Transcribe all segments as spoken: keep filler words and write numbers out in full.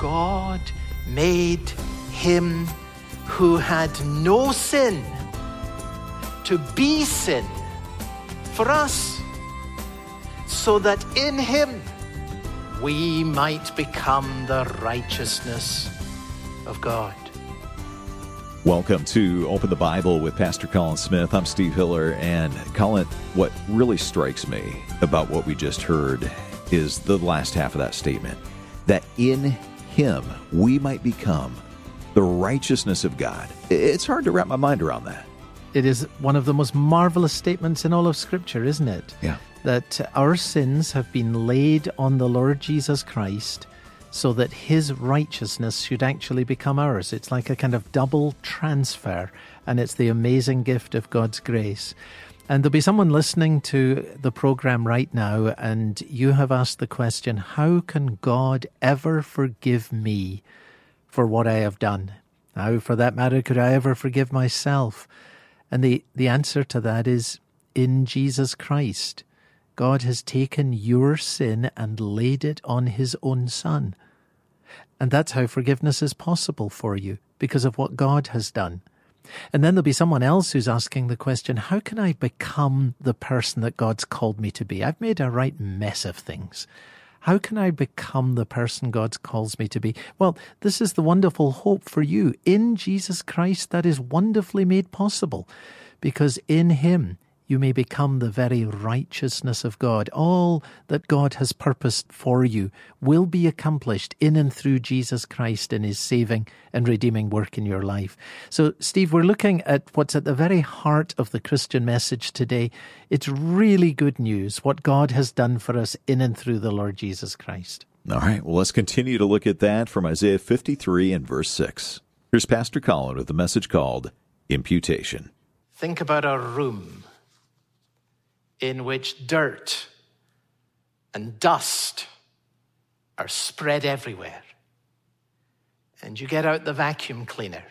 God made him who had no sin to be sin for us, so that in him we might become the righteousness of God. Welcome to Open the Bible with Pastor Colin Smith. I'm Steve Hiller, and Colin, what really strikes me about what we just heard is the last half of that statement, that in him we might become the righteousness of God. It's hard to wrap my mind around that. It is one of the most marvelous statements in all of Scripture, isn't it? Yeah. That our sins have been laid on the Lord Jesus Christ so that his righteousness should actually become ours. It's like a kind of double transfer, and it's the amazing gift of God's grace. And there'll be someone listening to the program right now, and you have asked the question, how can God ever forgive me for what I have done? How, for that matter, could I ever forgive myself? And the, the answer to that is in Jesus Christ. God has taken your sin and laid it on his own Son. And that's how forgiveness is possible for you, because of what God has done. And then there'll be someone else who's asking the question, how can I become the person that God's called me to be? I've made a right mess of things. How can I become the person God calls me to be? Well, this is the wonderful hope for you. In Jesus Christ, that is wonderfully made possible, because in him you may become the very righteousness of God. All that God has purposed for you will be accomplished in and through Jesus Christ in his saving and redeeming work in your life. So, Steve, we're looking at what's at the very heart of the Christian message today. It's really good news, what God has done for us in and through the Lord Jesus Christ. All right, well, let's continue to look at that from Isaiah fifty-three and verse six. Here's Pastor Colin with a message called Imputation. Think about a room in which dirt and dust are spread everywhere. And you get out the vacuum cleaner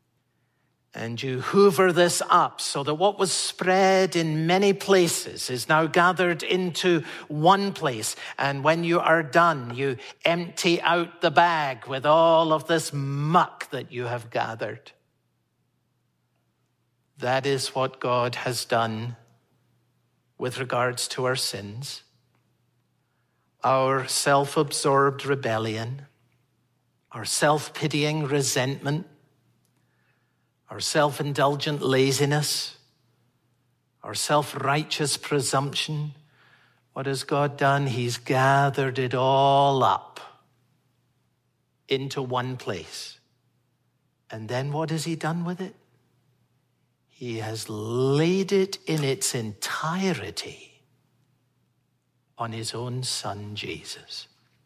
and you hoover this up so that what was spread in many places is now gathered into one place. And when you are done, you empty out the bag with all of this muck that you have gathered. That is what God has done with regards to our sins, our self-absorbed rebellion, our self-pitying resentment, our self-indulgent laziness, our self-righteous presumption. What has God done? He's gathered it all up into one place. And then what has he done with it? He has laid it in its entirety on his own Son, Jesus.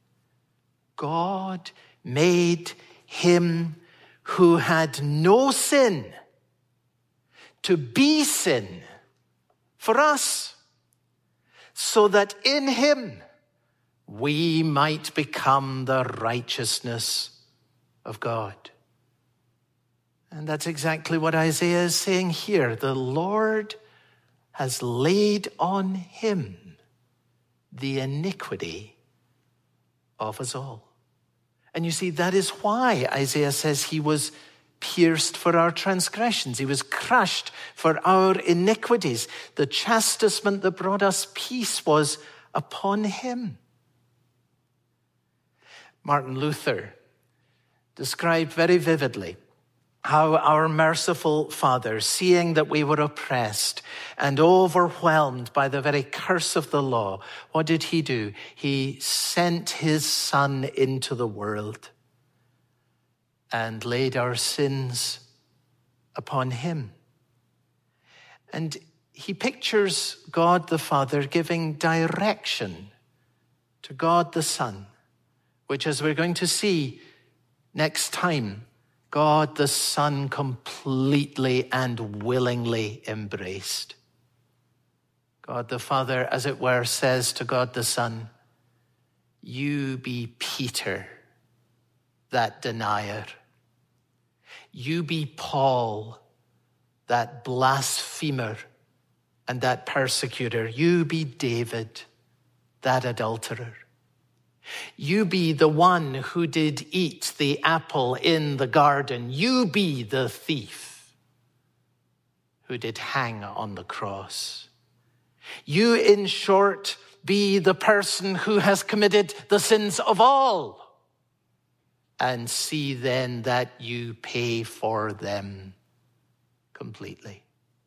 God made him who had no sin to be sin for us, so that in him we might become the righteousness of God. And that's exactly what Isaiah is saying here. The Lord has laid on him the iniquity of us all. And you see, that is why Isaiah says he was pierced for our transgressions. He was crushed for our iniquities. The chastisement that brought us peace was upon him. Martin Luther described very vividly how our merciful Father, seeing that we were oppressed and overwhelmed by the very curse of the law, what did he do? He sent his Son into the world and laid our sins upon him. And he pictures God the Father giving direction to God the Son, which, as we're going to see next time, God the Son completely and willingly embraced. God the Father, as it were, says to God the Son, you be Peter, that denier. You be Paul, that blasphemer and that persecutor. You be David, that adulterer. You be the one who did eat the apple in the garden. You be the thief who did hang on the cross. You, in short, be the person who has committed the sins of all. And see then that you pay for them completely.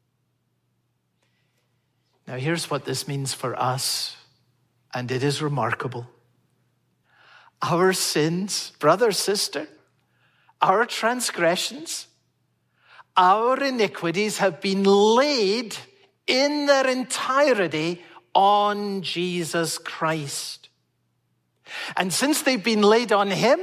Now here's what this means for us, and it is remarkable. Our sins, brother, sister, our transgressions, our iniquities have been laid in their entirety on Jesus Christ. And since they've been laid on him,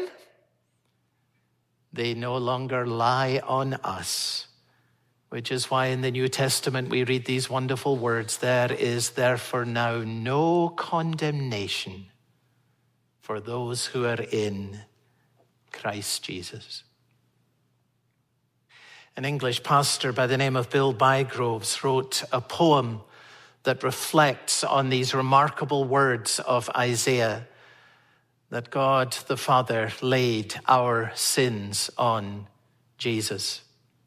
they no longer lie on us, which is why in the New Testament we read these wonderful words, there is therefore now no condemnation for those who are in Christ Jesus. An English pastor by the name of Bill Bygroves wrote a poem that reflects on these remarkable words of Isaiah, that God the Father laid our sins on Jesus.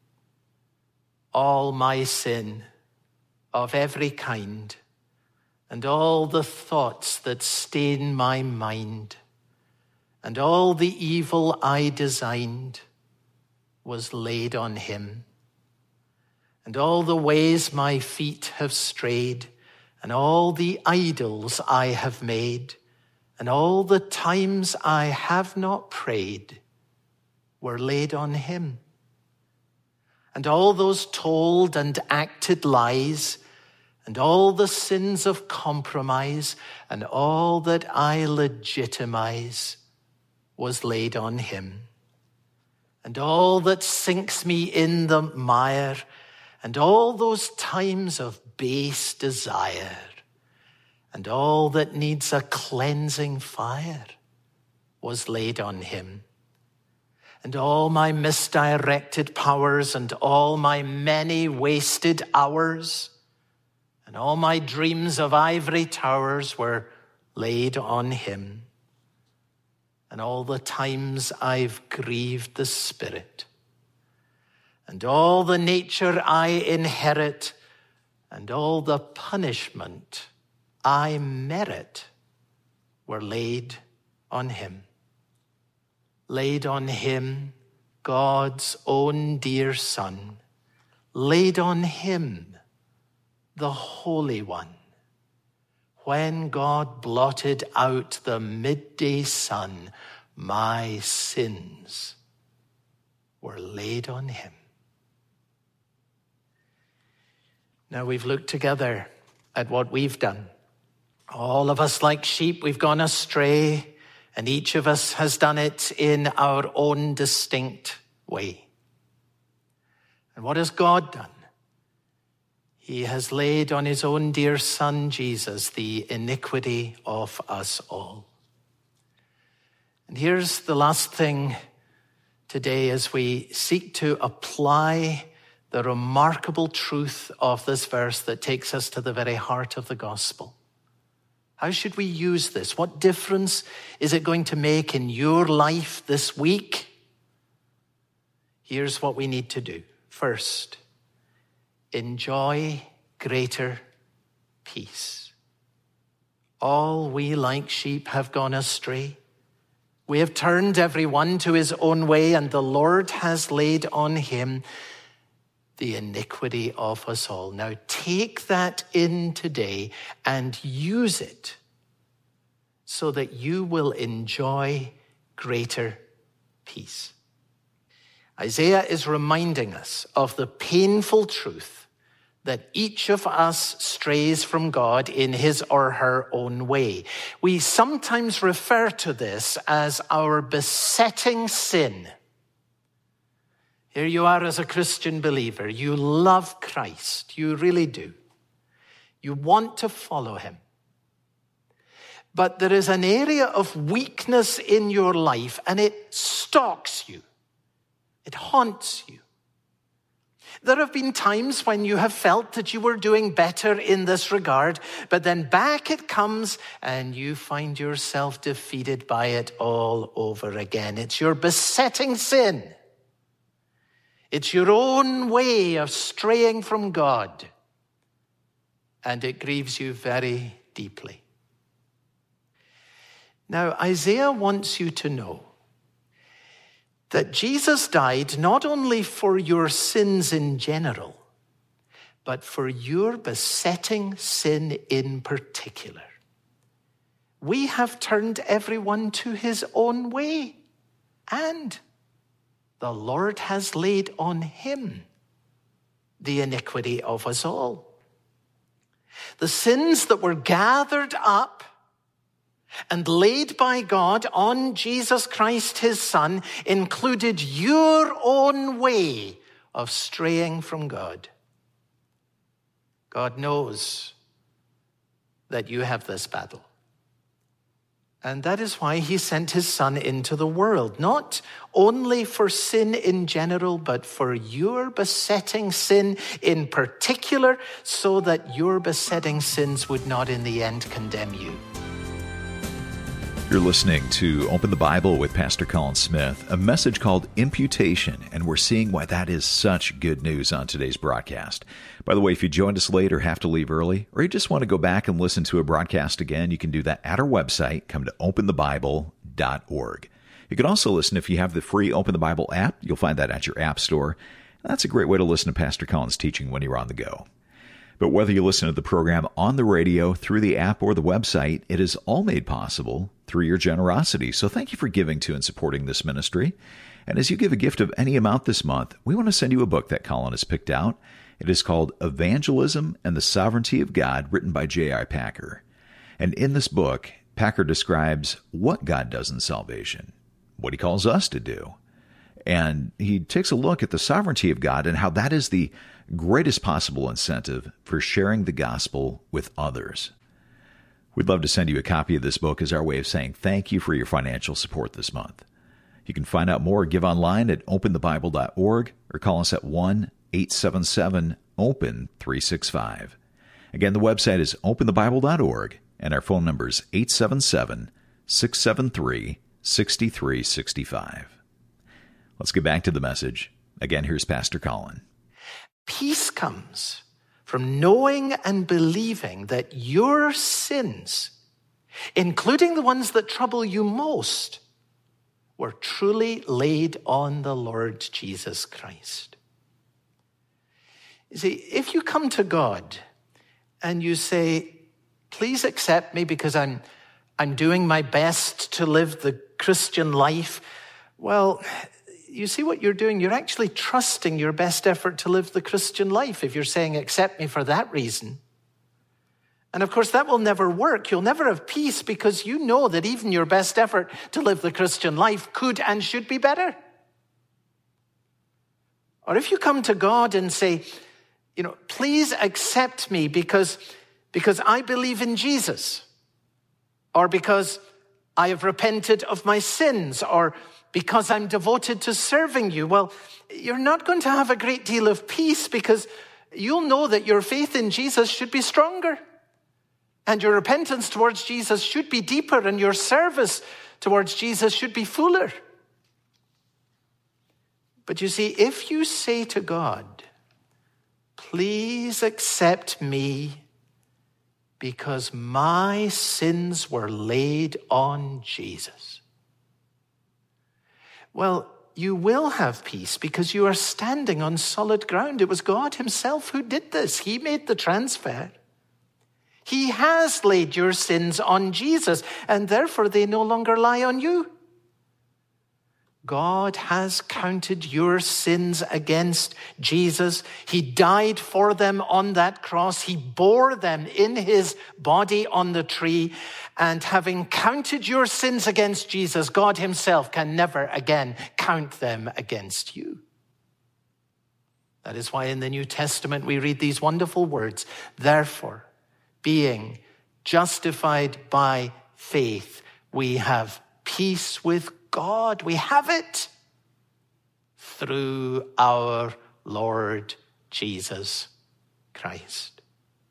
All my sin of every kind, and all the thoughts that stain my mind, and all the evil I designed, was laid on him. And all the ways my feet have strayed, and all the idols I have made, and all the times I have not prayed, were laid on him. And all those told and acted lies, and all the sins of compromise, and all that I legitimize, was laid on him. And all that sinks me in the mire, and all those times of base desire, and all that needs a cleansing fire, was laid on him. And all my misdirected powers, and all my many wasted hours, and all my dreams of ivory towers were laid on him. And all the times I've grieved the Spirit, and all the nature I inherit, and all the punishment I merit, were laid on him. Laid on him, God's own dear Son, laid on him, the Holy One. When God blotted out the midday sun, my sins were laid on him. Now we've looked together at what we've done. All of us, like sheep, we've gone astray, and each of us has done it in our own distinct way. And what has God done? He has laid on his own dear Son, Jesus, the iniquity of us all. And here's the last thing today as we seek to apply the remarkable truth of this verse that takes us to the very heart of the gospel. How should we use this? What difference is it going to make in your life this week? Here's what we need to do. First, enjoy greater peace. All we like sheep have gone astray. We have turned everyone to his own way, and the Lord has laid on him the iniquity of us all. Now take that in today and use it so that you will enjoy greater peace. Isaiah is reminding us of the painful truth that each of us strays from God in his or her own way. We sometimes refer to this as our besetting sin. Here you are as a Christian believer. You love Christ. You really do. You want to follow him. But there is an area of weakness in your life, and it stalks you. It haunts you. There have been times when you have felt that you were doing better in this regard, but then back it comes and you find yourself defeated by it all over again. It's your besetting sin. It's your own way of straying from God, and it grieves you very deeply. Now, Isaiah wants you to know that Jesus died not only for your sins in general, but for your besetting sin in particular. We have turned everyone to his own way, and the Lord has laid on him the iniquity of us all. The sins that were gathered up and laid by God on Jesus Christ, his Son, included your own way of straying from God. God knows that you have this battle. And that is why he sent his Son into the world, not only for sin in general, but for your besetting sin in particular, so that your besetting sins would not in the end condemn you. You're listening to Open the Bible with Pastor Colin Smith, a message called Imputation, and we're seeing why that is such good news on today's broadcast. By the way, if you joined us late or have to leave early, or you just want to go back and listen to a broadcast again, you can do that at our website. Come to open the bible dot org. You can also listen if you have the free Open the Bible app. You'll find that at your app store. That's a great way to listen to Pastor Colin's teaching when you're on the go. But whether you listen to the program on the radio, through the app, or the website, it is all made possible through your generosity. So thank you for giving to and supporting this ministry. And as you give a gift of any amount this month, we want to send you a book that Colin has picked out. It is called Evangelism and the Sovereignty of God, written by J I Packer. And in this book, Packer describes what God does in salvation, what he calls us to do. And he takes a look at the sovereignty of God and how that is the greatest possible incentive for sharing the gospel with others. We'd love to send you a copy of this book as our way of saying thank you for your financial support this month. You can find out more or give online at open the bible dot org or call us at one eight seven seven open three six five. Again, the website is open the bible dot org and our phone number is eight seven seven, six seven three, six three six five. Let's get back to the message. Again, here's Pastor Colin. Peace comes from knowing and believing that your sins, including the ones that trouble you most, were truly laid on the Lord Jesus Christ. You see, if you come to God and you say, please accept me because I'm, I'm doing my best to live the Christian life, well, you see what you're doing? You're actually trusting your best effort to live the Christian life if you're saying, accept me for that reason. And of course, that will never work. You'll never have peace because you know that even your best effort to live the Christian life could and should be better. Or if you come to God and say, you know, please accept me because, because I believe in Jesus, or because I have repented of my sins, or because I'm devoted to serving you, well, you're not going to have a great deal of peace because you'll know that your faith in Jesus should be stronger and your repentance towards Jesus should be deeper and your service towards Jesus should be fuller. But you see, if you say to God, please accept me because my sins were laid on Jesus, well, you will have peace because you are standing on solid ground. It was God himself who did this. He made the transfer. He has laid your sins on Jesus, and therefore they no longer lie on you. God has counted your sins against Jesus. He died for them on that cross. He bore them in his body on the tree. And having counted your sins against Jesus, God himself can never again count them against you. That is why in the New Testament we read these wonderful words. Therefore, being justified by faith, we have peace with God. We have it through our Lord Jesus Christ.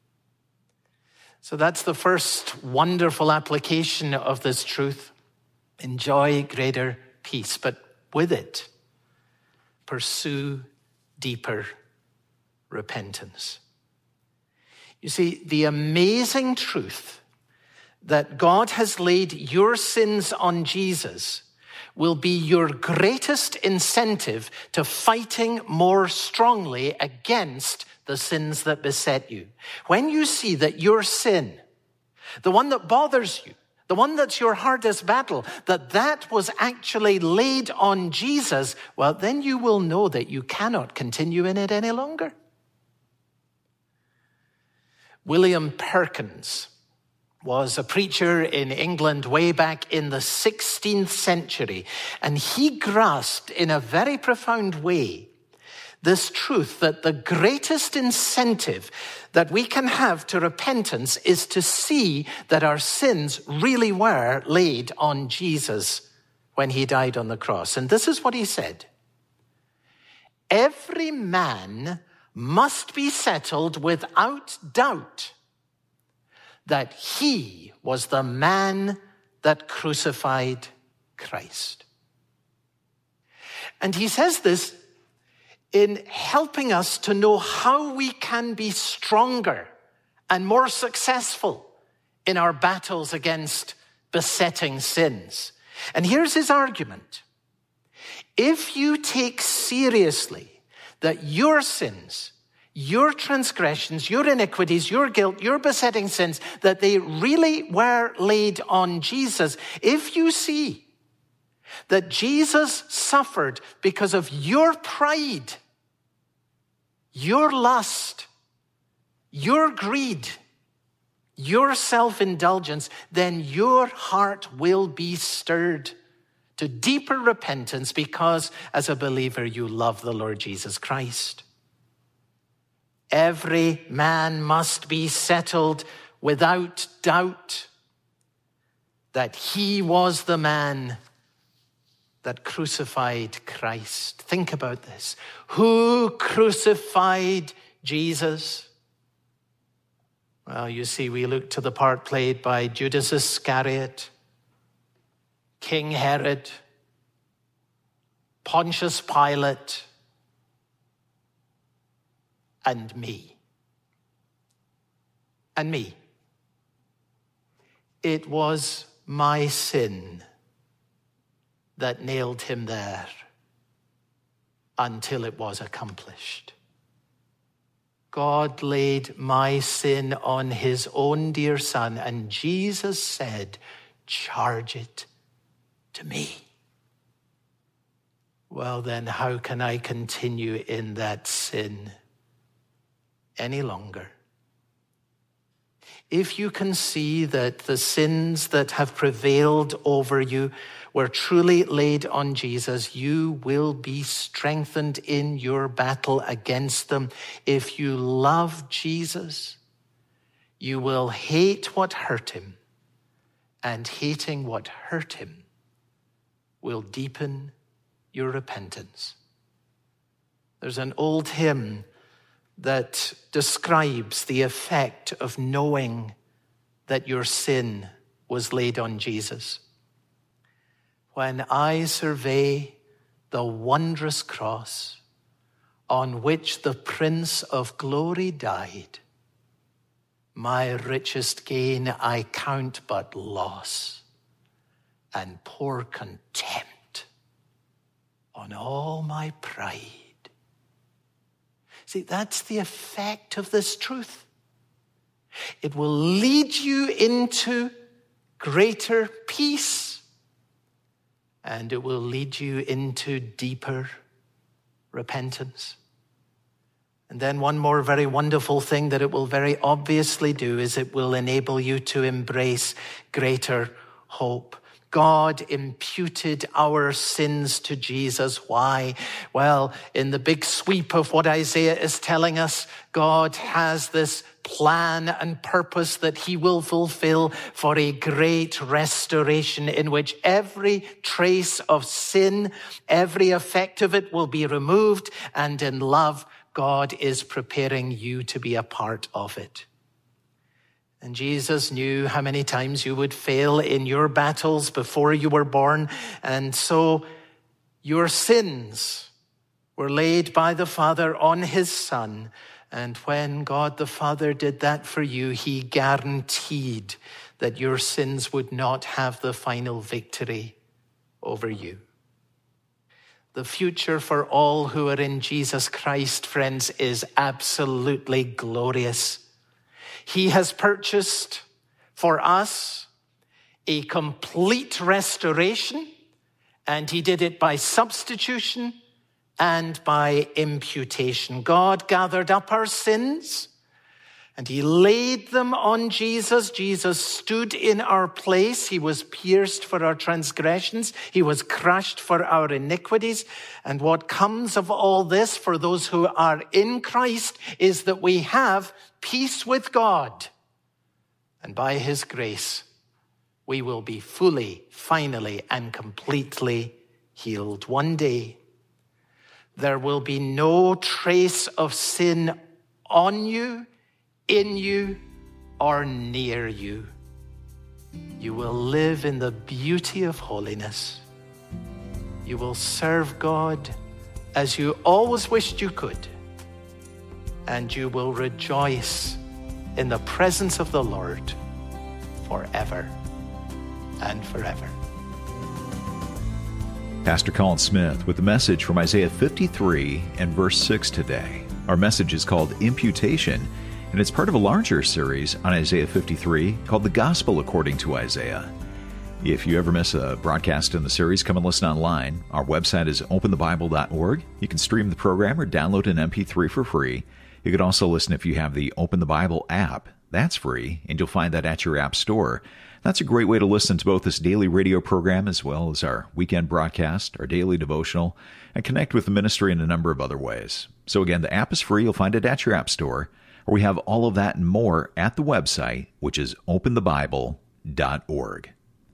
So that's the first wonderful application of this truth. Enjoy greater peace, but with it, pursue deeper repentance. You see, the amazing truth that God has laid your sins on Jesus will be your greatest incentive to fighting more strongly against the sins that beset you. When you see that your sin, the one that bothers you, the one that's your hardest battle, that that was actually laid on Jesus, well, then you will know that you cannot continue in it any longer. William Perkins was a preacher in England way back in the sixteenth century, and he grasped in a very profound way this truth that the greatest incentive that we can have to repentance is to see that our sins really were laid on Jesus when he died on the cross. And this is what he said: every man must be settled without doubt that he was the man that crucified Christ. And he says this in helping us to know how we can be stronger and more successful in our battles against besetting sins. And here's his argument. If you take seriously that your sins, your transgressions, your iniquities, your guilt, your besetting sins, that they really were laid on Jesus, if you see that Jesus suffered because of your pride, your lust, your greed, your self-indulgence, then your heart will be stirred to deeper repentance because, as a believer, you love the Lord Jesus Christ. Every man must be settled without doubt that he was the man that crucified Christ. Think about this. Who crucified Jesus? Well, you see, we look to the part played by Judas Iscariot, King Herod, Pontius Pilate, and me. And me. It was my sin that nailed him there until it was accomplished. God laid my sin on his own dear son, and Jesus said, charge it to me. Well, then how can I continue in that sin any longer? If you can see that the sins that have prevailed over you were truly laid on Jesus, you will be strengthened in your battle against them. If you love Jesus, you will hate what hurt him, and hating what hurt him will deepen your repentance. There's an old hymn that describes the effect of knowing that your sin was laid on Jesus. When I survey the wondrous cross on which the Prince of Glory died, my richest gain I count but loss, and pour contempt on all my pride. See, that's the effect of this truth. It will lead you into greater peace, and it will lead you into deeper repentance. And then one more very wonderful thing that it will very obviously do is it will enable you to embrace greater hope. God imputed our sins to Jesus. Why? Well, in the big sweep of what Isaiah is telling us, God has this plan and purpose that he will fulfill for a great restoration in which every trace of sin, every effect of it will be removed, and in love, God is preparing you to be a part of it. And Jesus knew how many times you would fail in your battles before you were born. And so your sins were laid by the Father on his Son. And when God the Father did that for you, he guaranteed that your sins would not have the final victory over you. The future for all who are in Jesus Christ, friends, is absolutely glorious. He has purchased for us a complete restoration, and he did it by substitution and by imputation. God gathered up our sins and he laid them on Jesus. Jesus stood in our place. He was pierced for our transgressions. He was crushed for our iniquities. And what comes of all this for those who are in Christ is that we have peace with God. And by his grace, we will be fully, finally, and completely healed. One day, there will be no trace of sin on you, in you, or near you. You will live in the beauty of holiness. You will serve God as you always wished you could. And you will rejoice in the presence of the Lord forever and forever. Pastor Colin Smith with a message from Isaiah fifty-three and verse six today. Our message is called Imputation, and it's part of a larger series on Isaiah fifty-three called The Gospel According to Isaiah. If you ever miss a broadcast in the series, come and listen online. Our website is open the bible dot org. You can stream the program or download an M P three for free. You can also listen if you have the Open the Bible app. That's free, and you'll find that at your app store. That's a great way to listen to both this daily radio program as well as our weekend broadcast, our daily devotional, and connect with the ministry in a number of other ways. So again, the app is free. You'll find it at your app store. Or we have all of that and more at the website, which is open the bible dot org.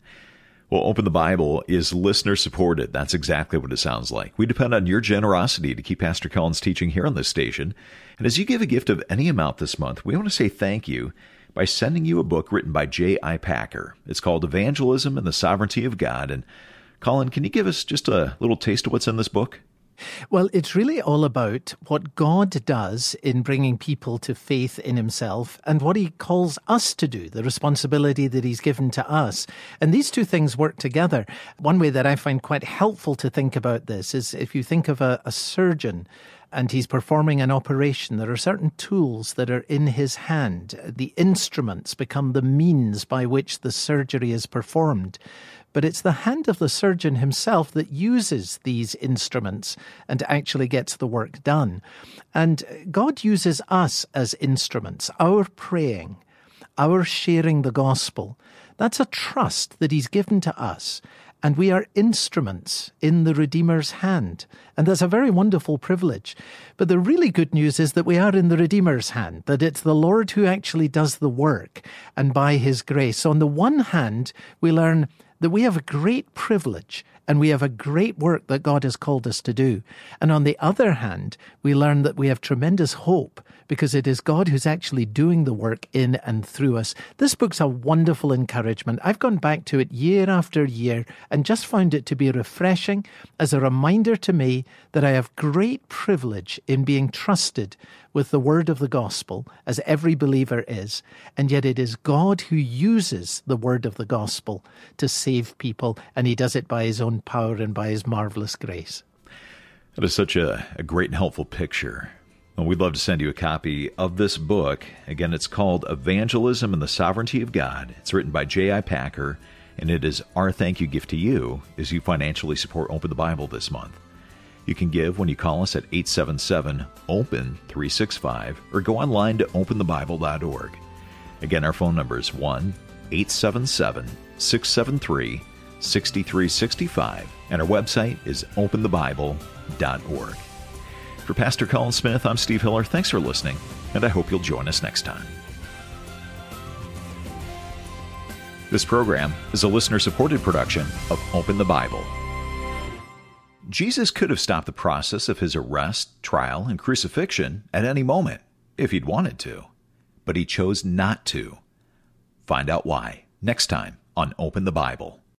Well, Open the Bible is listener-supported. That's exactly what it sounds like. We depend on your generosity to keep Pastor Colin's teaching here on this station. And as you give a gift of any amount this month, we want to say thank you by sending you a book written by J I Packer. It's called Evangelism and the Sovereignty of God. And Colin, can you give us just a little taste of what's in this book? Well, it's really all about what God does in bringing people to faith in himself and what he calls us to do, the responsibility that he's given to us. And these two things work together. One way that I find quite helpful to think about this is if you think of a, a surgeon and he's performing an operation, there are certain tools that are in his hand. The instruments become the means by which the surgery is performed. But it's the hand of the surgeon himself that uses these instruments and actually gets the work done. And God uses us as instruments, our praying, our sharing the gospel. That's a trust that he's given to us. And we are instruments in the Redeemer's hand. And that's a very wonderful privilege. But the really good news is that we are in the Redeemer's hand, that it's the Lord who actually does the work, and by his grace. So on the one hand, we learn that we have a great privilege and we have a great work that God has called us to do. And on the other hand, we learn that we have tremendous hope because it is God who's actually doing the work in and through us. This book's a wonderful encouragement. I've gone back to it year after year and just found it to be refreshing as a reminder to me that I have great privilege in being trusted with the word of the gospel, as every believer is, and yet it is God who uses the word of the gospel to save people, and he does it by his own power and by his marvelous grace. That is such a, a great and helpful picture. Well, we'd love to send you a copy of this book. Again, it's called Evangelism and the Sovereignty of God. It's written by J I Packer, and it is our thank you gift to you as you financially support Open the Bible this month. You can give when you call us at eight seven seven, open three six five or go online to open the bible dot org. Again, our phone number is one eight seven seven, six seven three, six three six five, and our website is open the bible dot org. For Pastor Colin Smith, I'm Steve Hiller. Thanks for listening, and I hope you'll join us next time. This program is a listener-supported production of Open the Bible. Jesus could have stopped the process of his arrest, trial, and crucifixion at any moment if he'd wanted to, but he chose not to. Find out why next time on Open the Bible.